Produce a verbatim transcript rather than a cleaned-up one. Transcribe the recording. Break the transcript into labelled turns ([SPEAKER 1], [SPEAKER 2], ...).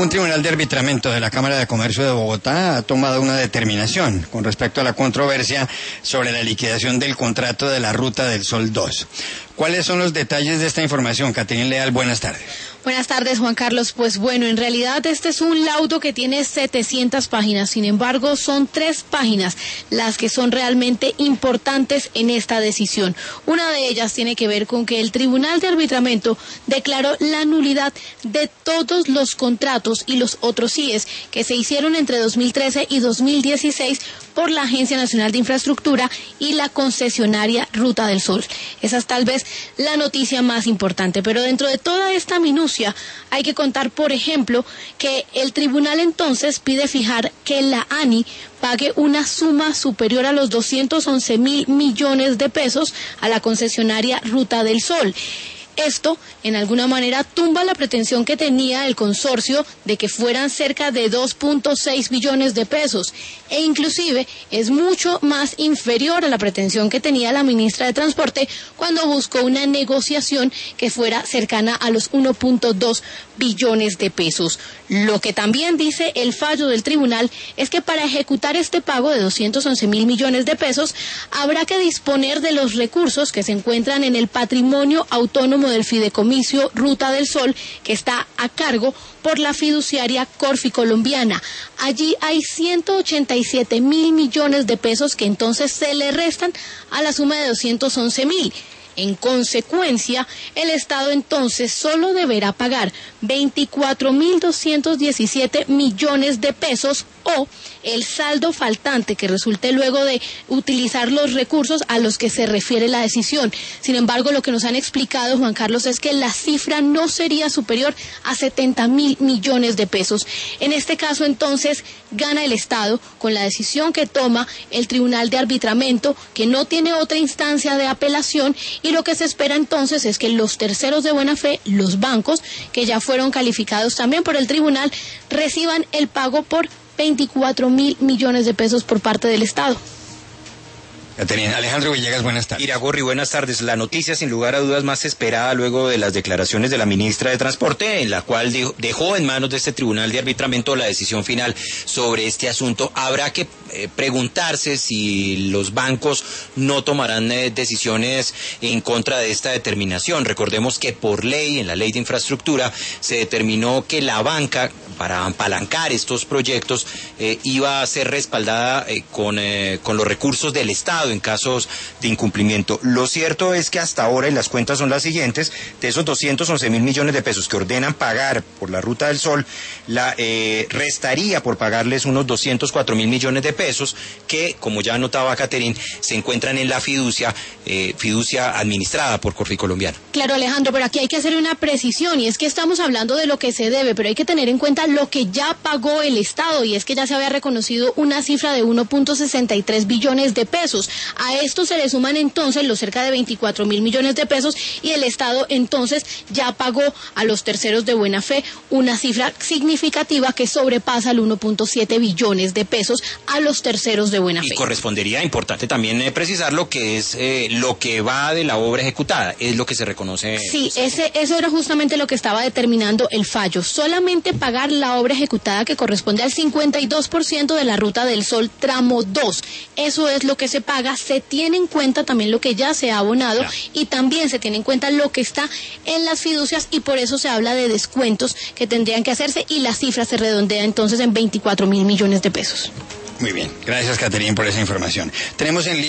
[SPEAKER 1] Un tribunal de arbitramiento de la Cámara de Comercio de Bogotá ha tomado una determinación con respecto a la controversia sobre la liquidación del contrato de la Ruta del Sol dos. ¿Cuáles son los detalles de esta información? Caterina Leal, buenas tardes.
[SPEAKER 2] Buenas tardes, Juan Carlos. Pues bueno, en realidad este es un laudo que tiene setecientas páginas. Sin embargo, son tres páginas las que son realmente importantes en esta decisión. Una de ellas tiene que ver con que el Tribunal de Arbitramiento declaró la nulidad de todos los contratos y los otros C I Es que se hicieron entre dos mil trece y dos mil dieciséis por la Agencia Nacional de Infraestructura y la concesionaria Ruta del Sol. Esa es tal vez la noticia más importante, pero dentro de toda esta minucia hay que contar, por ejemplo, que el tribunal entonces pide fijar que la ANI pague una suma superior a los doscientos once mil millones de pesos a la concesionaria Ruta del Sol. Esto, en alguna manera, tumba la pretensión que tenía el consorcio de que fueran cerca de dos punto seis billones de pesos, e inclusive es mucho más inferior a la pretensión que tenía la ministra de Transporte cuando buscó una negociación que fuera cercana a los uno punto dos billones de pesos. Lo que también dice el fallo del tribunal es que para ejecutar este pago de doscientos once mil millones de pesos habrá que disponer de los recursos que se encuentran en el patrimonio autónomo del Fideicomiso Ruta del Sol, que está a cargo por la fiduciaria Corfi Colombiana. Allí hay ciento ochenta y siete mil millones de pesos que entonces se le restan a la suma de doscientos once mil. En consecuencia, el Estado entonces solo deberá pagar veinticuatro mil doscientos diecisiete millones de pesos o el saldo faltante que resulte luego de utilizar los recursos a los que se refiere la decisión. Sin embargo, lo que nos han explicado, Juan Carlos, es que la cifra no sería superior a setenta mil millones de pesos. En este caso, entonces, gana el Estado con la decisión que toma el Tribunal de Arbitramiento, que no tiene otra instancia de apelación, y lo que se espera entonces es que los terceros de buena fe, los bancos, que ya fueron calificados también por el tribunal, reciban el pago por veinticuatro mil millones de pesos por parte del Estado.
[SPEAKER 1] Caterina, Alejandro Villegas, buenas tardes.
[SPEAKER 3] Iragorri, buenas tardes. La noticia sin lugar a dudas más esperada luego de las declaraciones de la ministra de Transporte, en la cual dejó en manos de este tribunal de arbitramiento la decisión final sobre este asunto. Habrá que eh, preguntarse si los bancos no tomarán eh, decisiones en contra de esta determinación. Recordemos que por ley, en la ley de infraestructura, se determinó que la banca, para apalancar estos proyectos, eh, iba a ser respaldada eh, con, eh, con los recursos del Estado en casos de incumplimiento. Lo cierto es que hasta ahora, y las cuentas son las siguientes, de esos doscientos once mil millones de pesos que ordenan pagar por la Ruta del Sol, la eh, restaría por pagarles unos doscientos cuatro mil millones de pesos que, como ya anotaba Caterina, se encuentran en la fiducia, eh, fiducia administrada por Corfi Colombiana.
[SPEAKER 2] Claro, Alejandro, pero aquí hay que hacer una precisión, y es que estamos hablando de lo que se debe, pero hay que tener en cuenta lo que ya pagó el Estado, y es que ya se había reconocido una cifra de uno punto sesenta y tres billones de pesos. A esto se le suman entonces los cerca de veinticuatro mil millones de pesos, y el Estado entonces ya pagó a los terceros de buena fe una cifra significativa que sobrepasa el uno punto siete billones de pesos a los terceros de buena fe.
[SPEAKER 3] Y correspondería, importante también eh, precisar lo que es eh, lo que va de la obra ejecutada, es lo que se reconoce.
[SPEAKER 2] Sí, ese, eso era justamente lo que estaba determinando el fallo. Solamente pagar la obra ejecutada, que corresponde al cincuenta y dos por ciento de la Ruta del Sol tramo dos. Eso es lo que se paga. Se tiene en cuenta también lo que ya se ha abonado, claro, y también se tiene en cuenta lo que está en las fiducias, y por eso se habla de descuentos que tendrían que hacerse, y la cifra se redondea entonces en veinticuatro mil millones de pesos.
[SPEAKER 1] Muy bien, gracias, Caterina, por esa información. Tenemos en